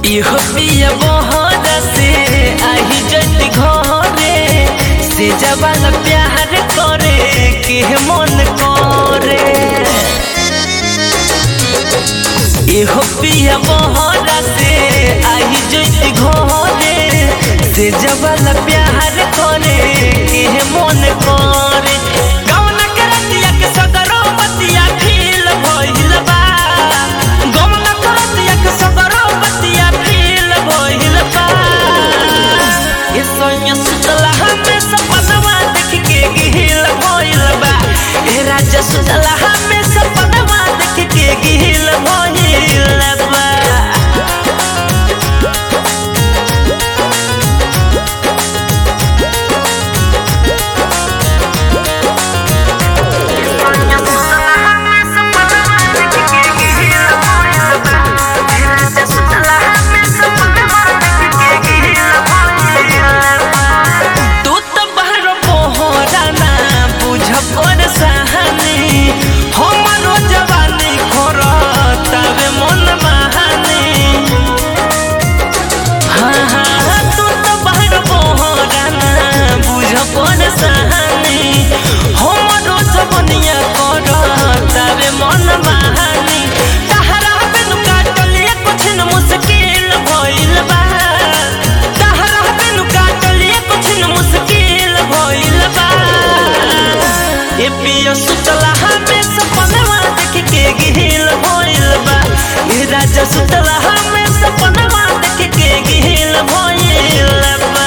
इहो पिया बहरा से आही जति घरे से जवाल प्यार करे के मन करे। इहो पिया बहरा से आही जति घरे से जवाल प्यार करे के मन करे। गौना के रतिया के सगरो बतिया फील भइल बा, गौना के रतिया के सगरो बतिया फील भइल बा। ये सोनिया सुतला हमें सपनवा देख के गिल भइल बा, ए राजा सुतला हमें सपनवा देख के गिल भइल बा। पिया सुतला हमें सपनवा देख के गिल भइल बा, ए राजा सुतला हमें सपनवा देख के गिल भइल बा।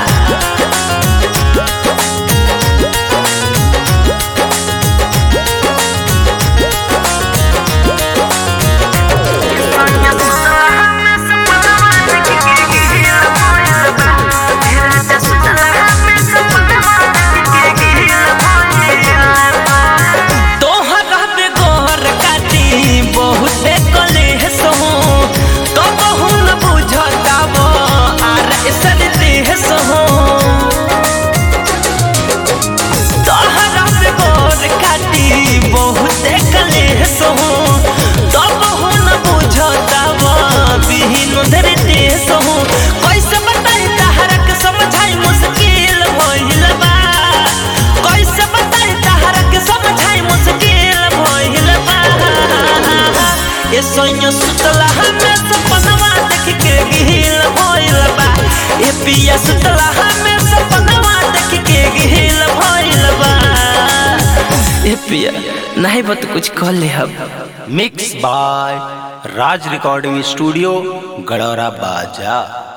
कैसे बताई तहरा के समझाई मुश्किल भइल बा, कैसे बताई तहरा के समझाई मुश्किल भइल बा। ए सोनिया सुतला हमें सपनवा देख के गिल भइल बा, ए पिया सुतला हमें सपनवा देख के गिल भइल बा। ए पिया नहीं बत कुछ कह ले अब। Mix by Raj recording studio Gadaura बाजा।